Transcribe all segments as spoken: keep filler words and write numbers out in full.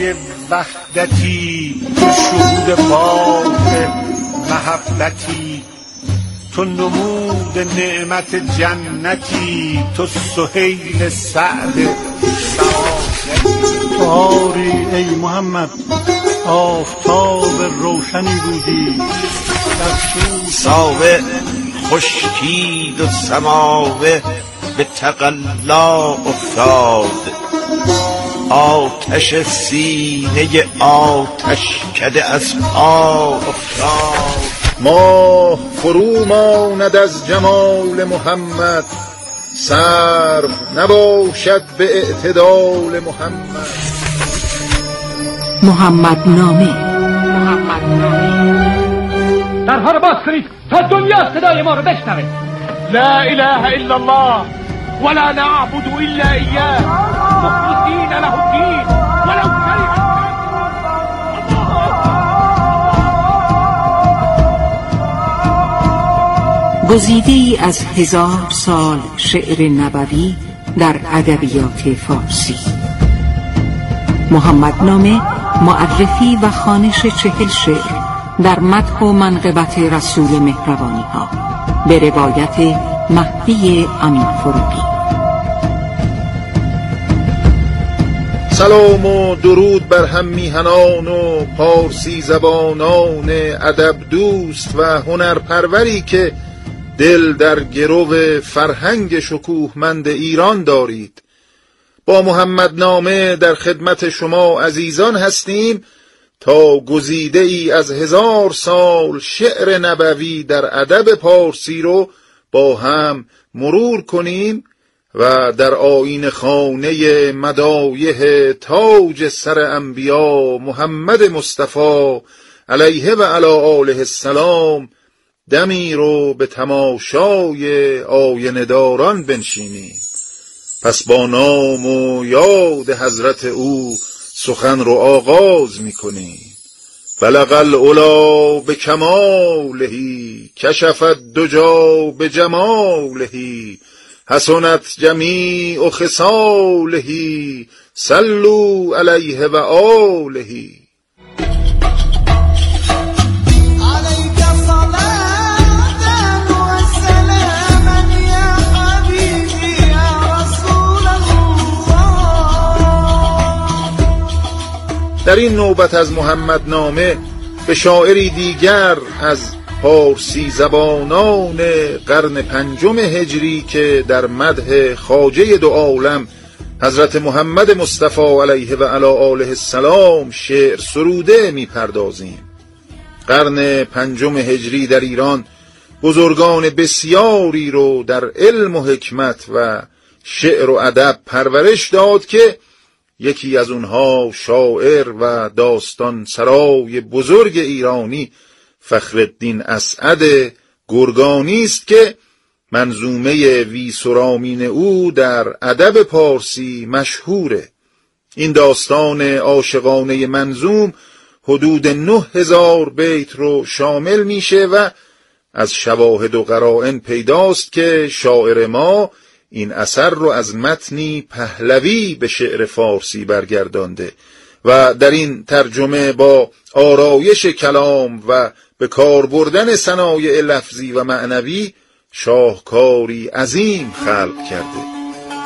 پای وحدتی، تو شهود باغ محبتی، تو نمود نعمت جنتی، تو سهیل سعد سعادتی. آری ای محمد آفتاب روشنی بودی، ساوه خشکید و سماوه به تقلا افتاد، آتش سینه آتش کده از پا افتاد. ماه فرو ماند از جمال محمد، سرو نباشد به اعتدال محمد. محمد نامه. محمد نامه. درها رو باز کنید تا دنیا صدای ما رو بشنوه. لا اله الا الله ولا نعبد الا اياه مخلصین له الدین ولو کره گزیده‌ای از هزار سال شعر نبوی در ادبیات فارسی. محمد نامه معرفی و خوانش چهل شعر در مدح و منقبت رسول مهربانی ها به روایت مهدی امین فروغی. سلام و درود بر هم میهنان و پارسی زبانان ادب دوست و هنرپروری که دل در گرو فرهنگ شکوهمند ایران دارید. با محمد نامه در خدمت شما عزیزان هستیم تا گزیده ای از هزار سال شعر نبوی در ادب پارسی رو با هم مرور کنیم و در آیین خانه مدایح تاج سر انبیا محمد مصطفی علیه و علی آله السلام دمی رو به تماشای آینه داران بنشینیم. پس با نام و یاد حضرت او سخن رو آغاز می کنیم. بلغ العلا به کمالهی، کشفت دجا به جمالهی، حسنت جمیع خصالهی، صلوا علیه و آلهی. در این نوبت از محمد نامه به شاعری دیگر از پارسی زبانان قرن پنجم هجری که در مدح خواجه دو عالم حضرت محمد مصطفی علیه و علی آله السلام شعر سروده می پردازیم. قرن پنجم هجری در ایران بزرگان بسیاری رو در علم و حکمت و شعر و ادب پرورش داد که یکی از اونها شاعر و داستان سرای بزرگ ایرانی فخرالدین اسعد گرگانی است که منظومه ویسرامین او در ادب پارسی مشهوره. این داستان عاشقانه منظوم حدود نه هزار بیت رو شامل میشه و از شواهد و قرائن پیداست که شاعر ما این اثر رو از متنی پهلوی به شعر فارسی برگردانده و در این ترجمه با آرایش کلام و به کار بردن صنایع لفظی و معنوی شاهکاری عظیم خلق کرده.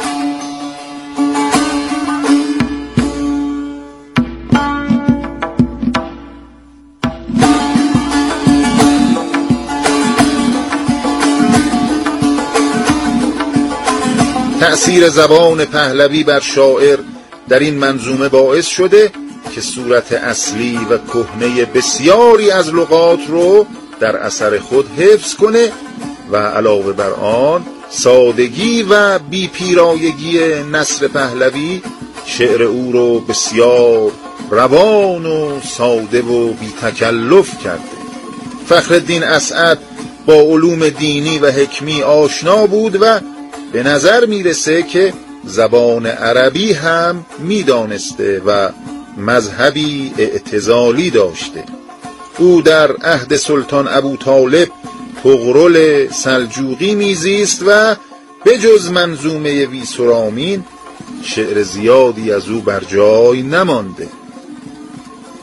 تأثیر زبان پهلوی بر شاعر در این منظومه باعث شده که صورت اصلی و کهنه بسیاری از لغات رو در اثر خود حفظ کنه و علاوه بر آن سادگی و بی پیرایگی نثر پهلوی شعر او رو بسیار روان و ساده و بی تکلف کرده. فخرالدین اسعد با علوم دینی و حکمی آشنا بود و به نظر میرسه که زبان عربی هم میدانسته و مذهبی اعتزالی داشته. او در عهد سلطان ابوطالب طغرل سلجوقی میزیست و به جز منظومه ویسرامین شعر زیادی از او بر جای نمانده.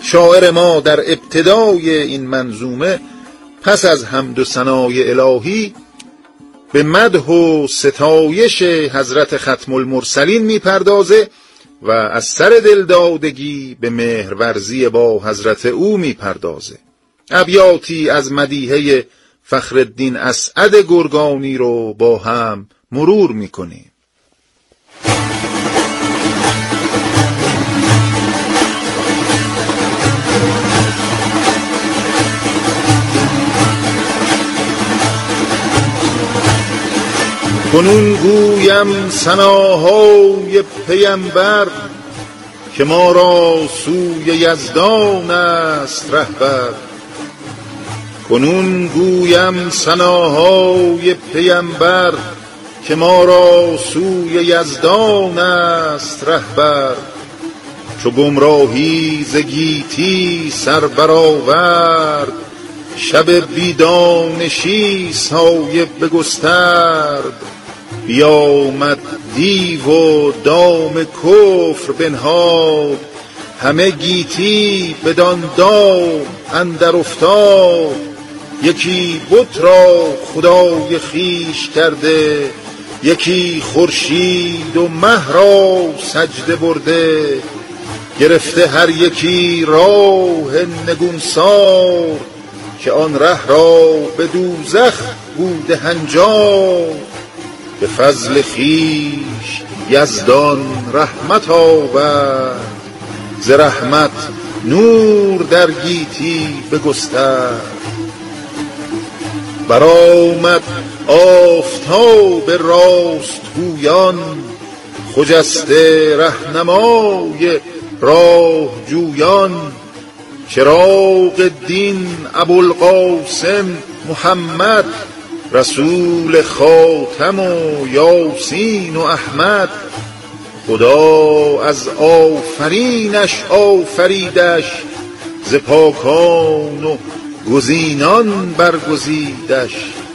شاعر ما در ابتدای این منظومه پس از حمد و ثنای الهی به مدح و ستایش حضرت ختم المرسلین میپردازه و از سر دلدادگی به مهرورزی با حضرت او میپردازه. ابیاتی از مدیحه فخرالدین اسعد گرگانی رو با هم مرور میکنیم. کنون گویم ثناهای پیمبر که ما را سوی یزدان است رهبر. کنون گویم ثناهای پیمبر که ما را سوی یزدان است رهبر. چو گمراهی ز گیتی سر برآورد شب بیدانشی سایه بگسترد. بیامد دیو و دام کفر بنهاد همه گیتی بدان دام اندر افتاد. یکی بت را خدای خویش کرده یکی خورشید و مه را سجده برده. گرفته هر یکی راه نگونسار که آن ره را به دوزخ بوده هنجار. به فضل خویش یزدان رحمت آورد ز رحمت نور در گیتی بگسترد. برآمد آفتاب راست گویان خجسته رهنمای راه جویان. چراغ دین ابوالقاسم محمد رسول خاتم و یاسین و احمد. خدا از آفرینش آفریدش ز پاکان و گزینان برگزیدش.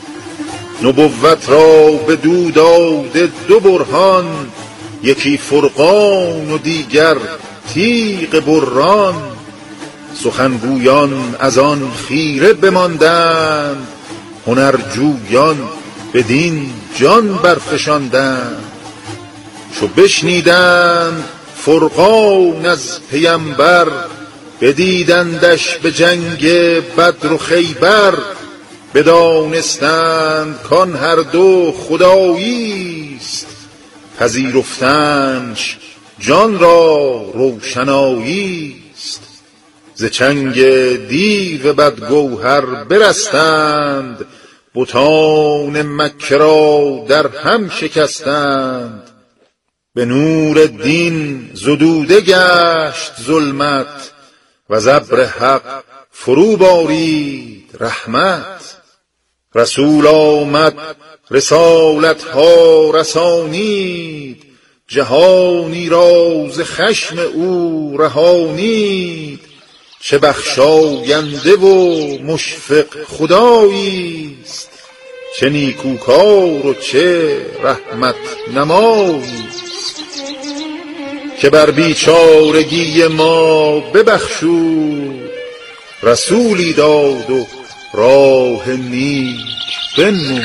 نبوت را به دو داده دو برهان یکی فرقان و دیگر تیغ بران. سخنگویان از آن خیره بماندند هنرجویان بدین جان برفشاندند. چو بشنیدند فرقان از پیمبر بدیدندش به جنگ بدر و خیبر. بدانستند کان هر دو خداییست پذیرفتنش جان را روشناییست. ز چنگ دیو بدگوهر برستند بتان مکه را در هم شکستند. به نور دین زدوده گشت ظلمت و ز ابر حق فرو بارید رحمت. رسول آمد رسالت ها رسانید جهانی را ز خشم او رهانید. چه بخشاینده و مشفق خداییست چه نیکوکار و چه رحمت نماییست. که بر بیچارگی ما ببخشود رسولی داد و راه نیک بنمود.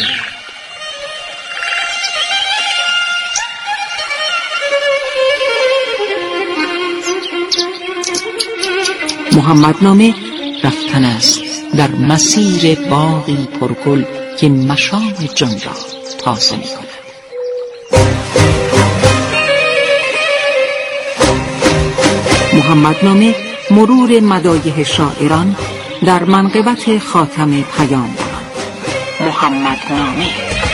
محمدنامه رفتن است در مسیر باغی پرگل که مشام جان را تازه می کند. محمدنامه مرور مدایح شاعران در منقبت خاتم پیامبران. محمدنامه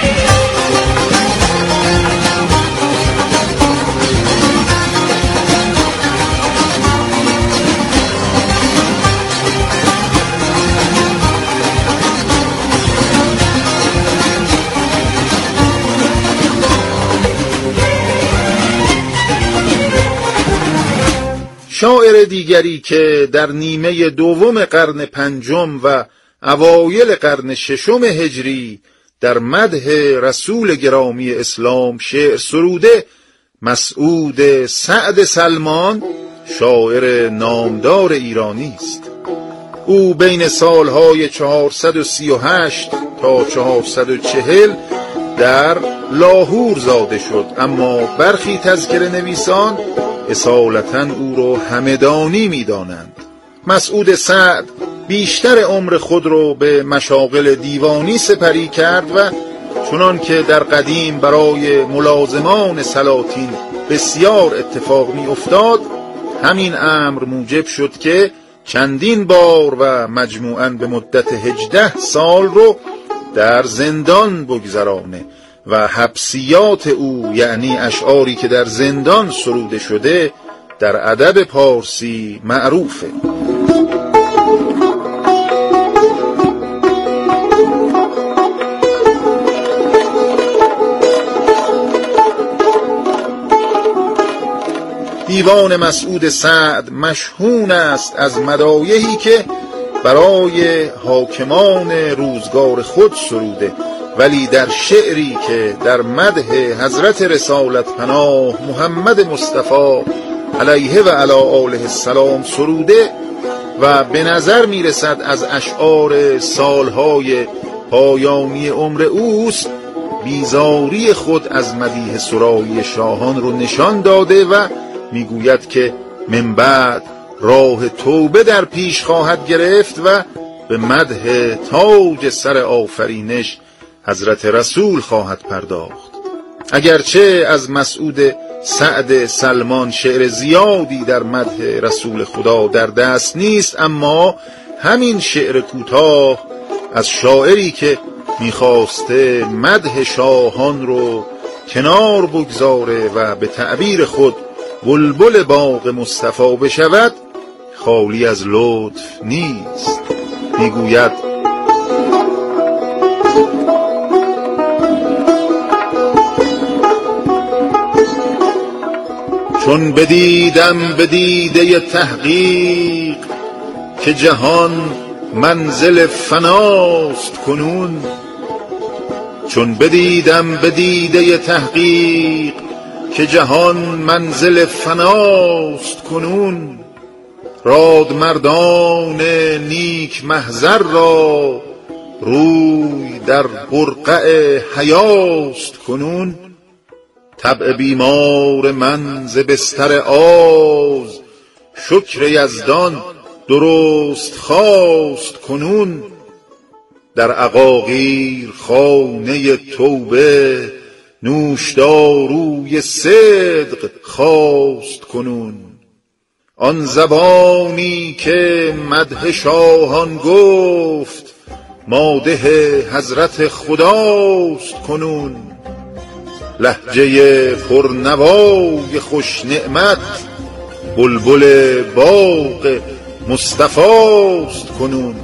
شاعر دیگری که در نیمه دوم قرن پنجم و اوایل قرن ششم هجری در مدح رسول گرامی اسلام شعر سروده مسعود سعد سلمان شاعر نامدار ایرانی است. او بین سالهای چهارصد و سی و هشت تا چهارصد و چهل در لاهور زاده شد، اما برخی تذکره نویسان اصالتاً او را همدانی می دانند. مسعود سعد بیشتر عمر خود را به مشاغل دیوانی سپری کرد و چنان که در قدیم برای ملازمان سلاطین بسیار اتفاق می افتاد، همین امر موجب شد که چندین بار و مجموعاً به مدت هجده سال رو در زندان بگذرانه و حبسیات او، یعنی اشعاری که در زندان سروده شده، در ادب پارسی معروفه. دیوان مسعود سعد مشهون است از مدایحی که برای حاکمان روزگار خود سروده، ولی در شعری که در مدح حضرت رسالت پناه محمد مصطفی علیه و علی آله السلام سروده و به نظر میرسد از اشعار سالهای پایانی عمر اوست، بیزاری خود از مدیح سرایی شاهان رو نشان داده و میگوید که من بعد راه توبه در پیش خواهد گرفت و به مدح تاج سر آفرینش حضرت رسول خواهد پرداخت. اگرچه از مسعود سعد سلمان شعر زیادی در مدح رسول خدا در دست نیست، اما همین شعر کوتاه از شاعری که میخواسته مدح شاهان رو کنار بگذاره و به تعبیر خود بلبل باغ مصطفی بشود خالی از لطف نیست. میگوید چون بدیدم به دیده تحقیق که جهان منزل فناست کنون، چون بدیدم به دیده تحقیق که جهان منزل فناست کنون، راد مردان نیک محضر را روی در برقع حیاست کنون، طبع بیمار من ز بستر آز شکر یزدان درست خواست کنون، در عقاقیر خانه توبه نوشداروی صدق خواست کنون، آن زبانی که مدح شاهان گفت مادح حضرت خداست کنون، لهجه پرنوای خوش نعمت بلبل باغ مصطفاست کنون،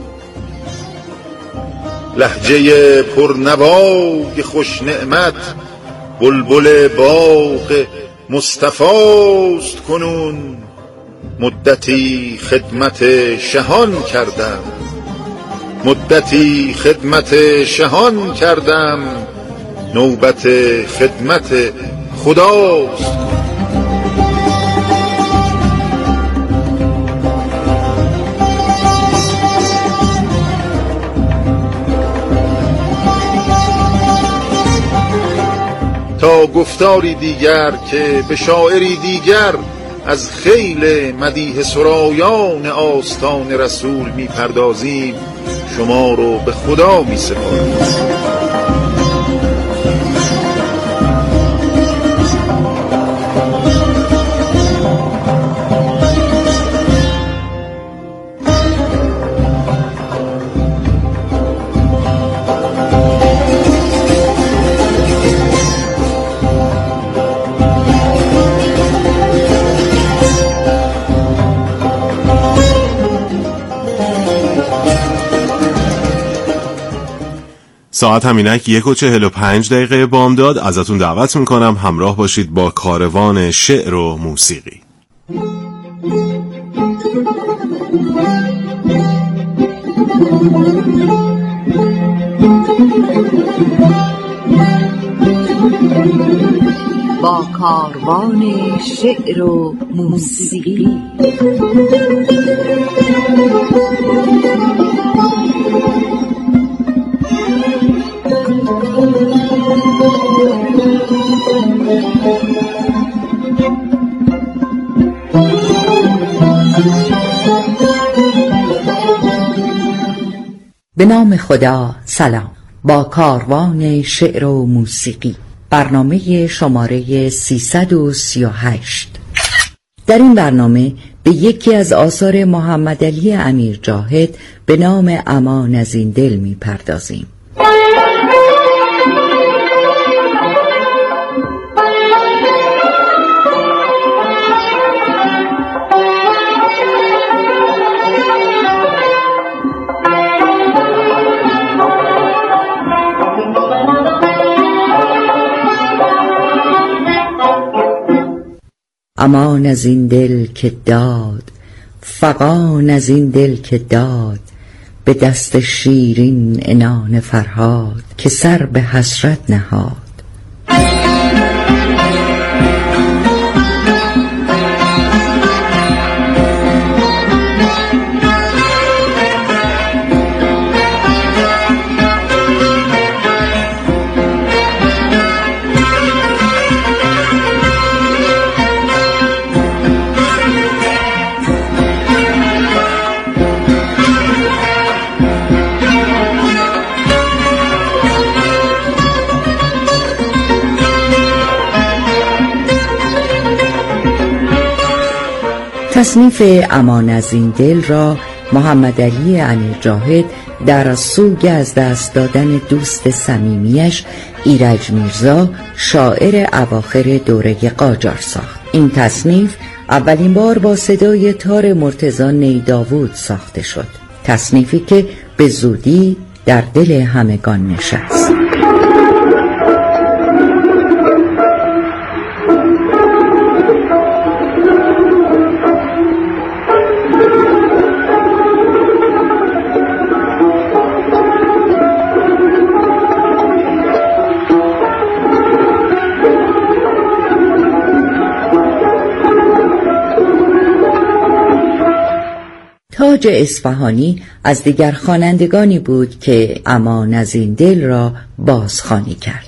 لهجه پرنوای خوش نعمت بلبل باغ مصطفاست کنون، مدتی خدمت شهان کردم مدتی خدمت شهان کردم نوبت خدمت خداست. تا گفتاری دیگر که به شاعری دیگر از خیل مدیح سرایان آستان رسول میپردازیم، شما رو به خدا میسپارم. ساعت همینک یک و چهل و پنج دقیقه بامداد. ازتون دعوت میکنم همراه باشید با کاروان شعر و موسیقی. با با کاروان شعر و موسیقی. به نام خدا. سلام. با کاروان شعر و موسیقی، برنامه شماره سیصد و سی و هشت. در این برنامه به یکی از آثار محمد علی امیر جاهد به نام امان از این دل می پردازیم. امان از این دل که داد، فغان از این دل که داد، به دست شیرین عنان فرهاد، که سر به حسرت نهاد. تصنیف امان از این دل را محمد علی امیر جاهد در سوگ از دست دادن دوست صمیمیش ایرج میرزا، شاعر اواخر دوره قاجار ساخت. این تصنیف اولین بار با صدای تار مرتضی نیداود ساخته شد، تصنیفی که به زودی در دل همگان نشست. تاج اصفهانی از دیگر خوانندگانی بود که امان از این دل را بازخوانی کرد.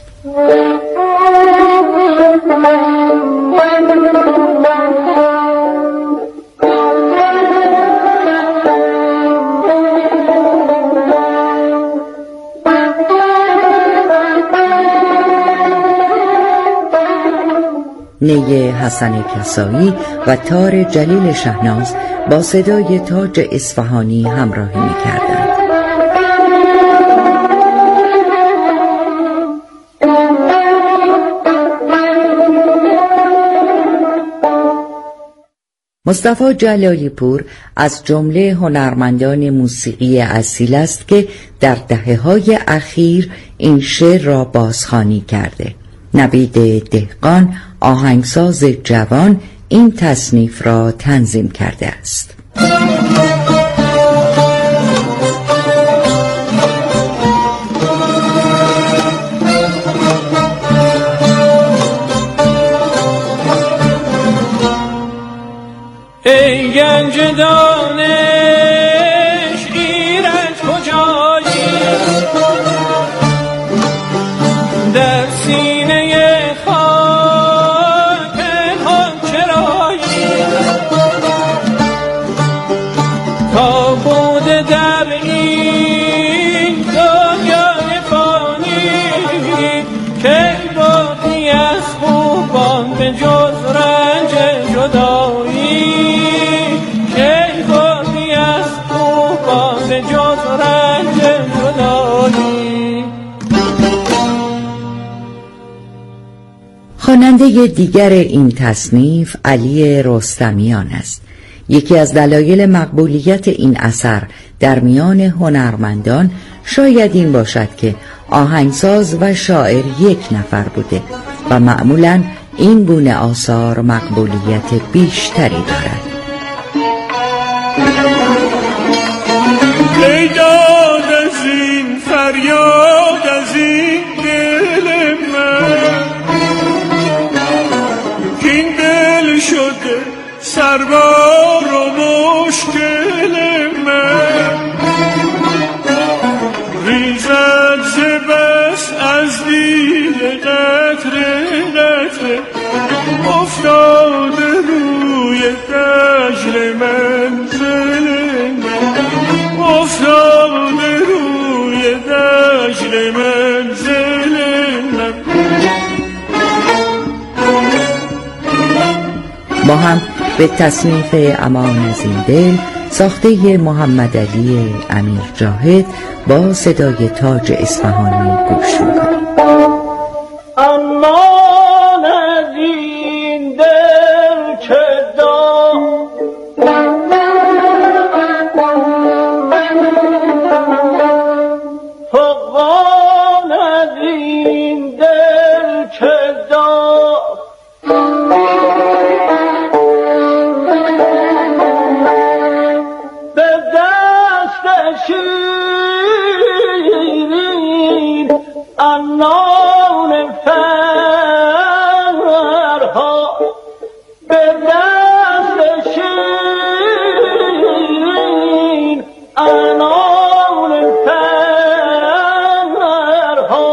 نی حسن کسایی و تار جلیل شهناز با صدای تاج اصفهانی همراهی می‌کردند. مصطفی جلالی پور از جمله هنرمندان موسیقی اصیل است که در دهه‌های اخیر این شعر را بازخوانی کرده. نوید دهقان، آهنگساز جوان، این تصنیف را تنظیم کرده است. ای گنج دانش ایرج کجایی، در سینه خاک پنهان چرایی، تا بوده در این دنیای فانی، که باقی از خوبان به جز رنج جدایی، که باقی از خوبان به جز رنج جدایی. خواننده دیگر این تصنیف علی رستمیان است. یکی از دلایل مقبولیت این اثر در میان هنرمندان شاید این باشد که آهنگساز و شاعر یک نفر بوده و معمولاً این گونه آثار مقبولیت بیشتری دارد. ای داد از این فریاد از این دل من، دربار و مشکل من ریزد ز بس از دیل قطره قطره افتاده روی دجل منزل من افتاده روی دجل منزل من. ما هم به تصنیف امان از این دل ساخته محمد علی امیر جاهد با صدای تاج اصفهانی گوش میکنیم. امان از این دل که داد فقان از این دل که داد به دست شیرین انان فرها به دست شیرین انان فرها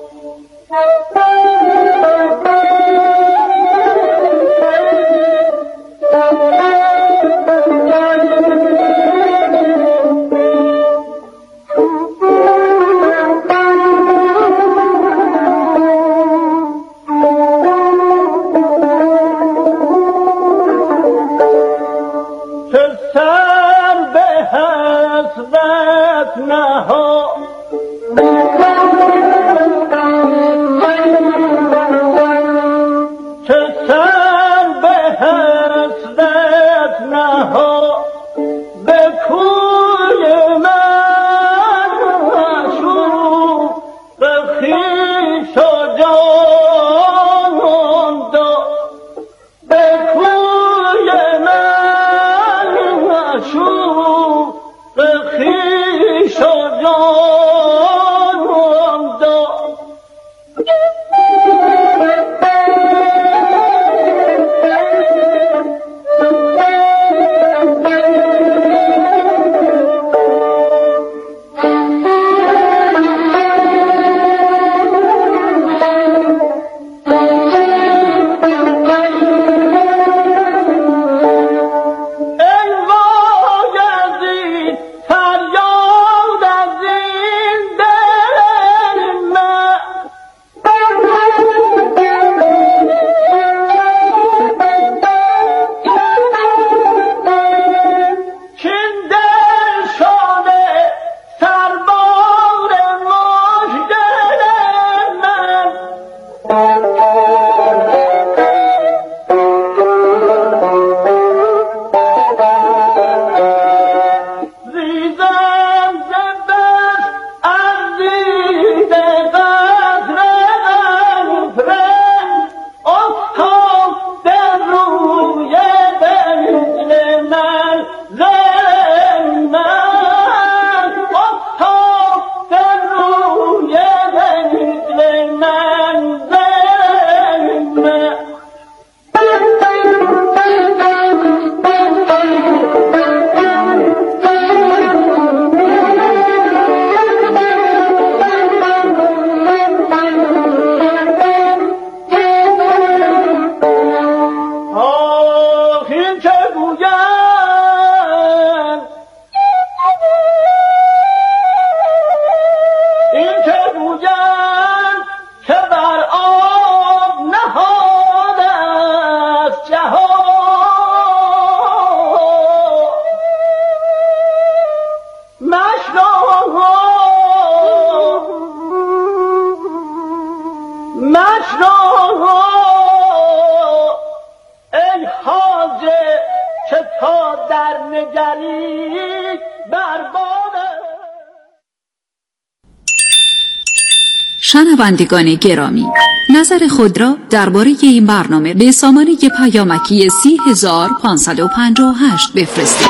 شنوندگان گرامی، نظر خود را درباره این برنامه به سامانه پیامکی سی هزار پانصد و پنجاه و هشت بفرستید.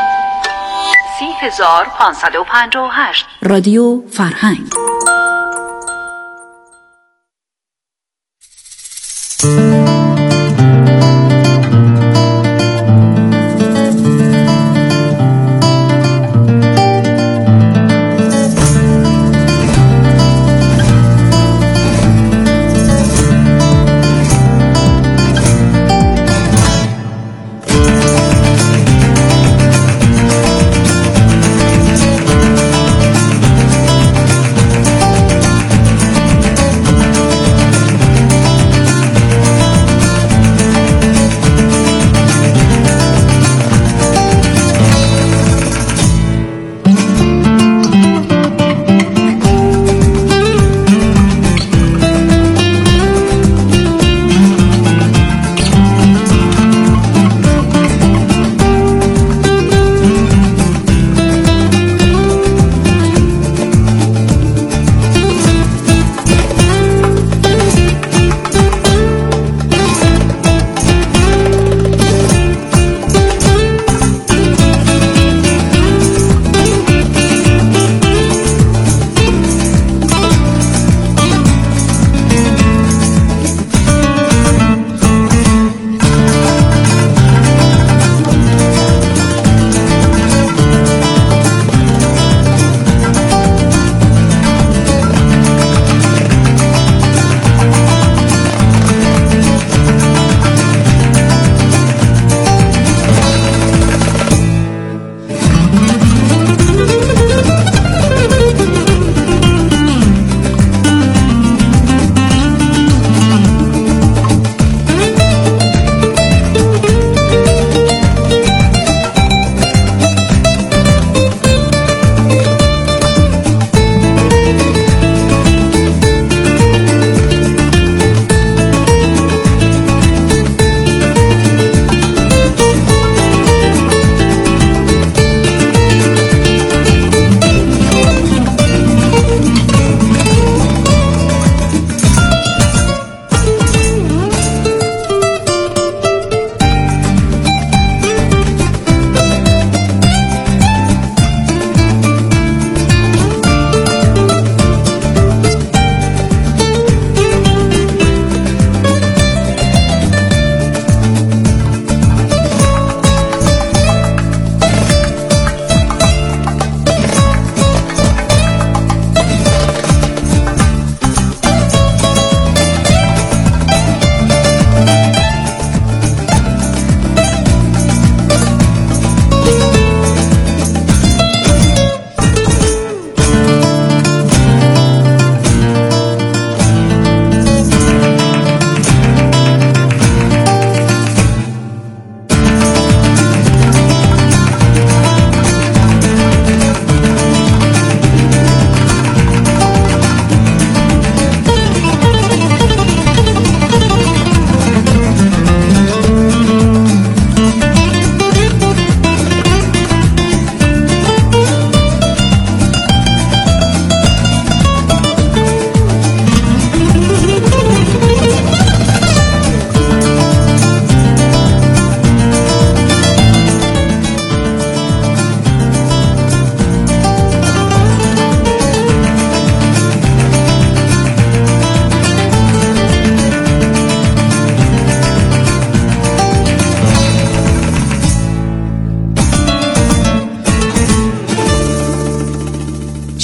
سی هزار پانصد و پنجاه و هشت رادیو فرهنگ.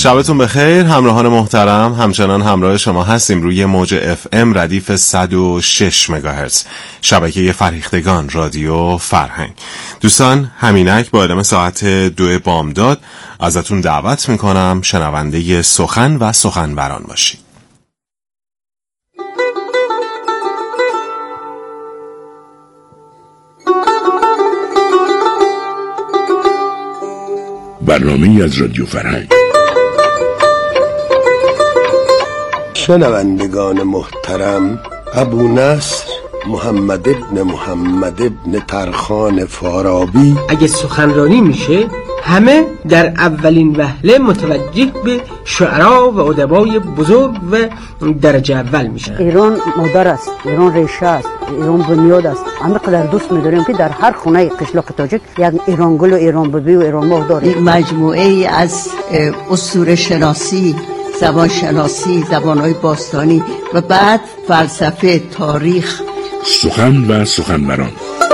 شبتون بخیر همراهان محترم، همچنان همراه شما هستیم روی موج اف ام ردیف صد و شش مگاهرتز شبکه فرهیختگان رادیو فرهنگ. دوستان همینک با اعلام ساعت دو بامداد ازتون دعوت میکنم شنونده سخن و سخنوران باشید. برنامه‌ای از رادیو فرهنگ. شنوندگان محترم، ابو نصر محمد ابن محمد ابن ترخان فارابی اگه سخنرانی میشه همه در اولین وهله متوجه به شعرا و ادبای بزرگ و درجه اول میشن. ایران مادر است، ایران ریشه است، ایران بنیاد است. همه قدر دوست می‌داریم که در هر خونه قشلاق تاجیک یک ایران گل و ایران ببی و ایران ماه داریم. یک مجموعه ای از اسطوره شناسی، زبان شناسی، زبان‌های باستانی و بعد فلسفه، تاریخ. سخن و سخنوران.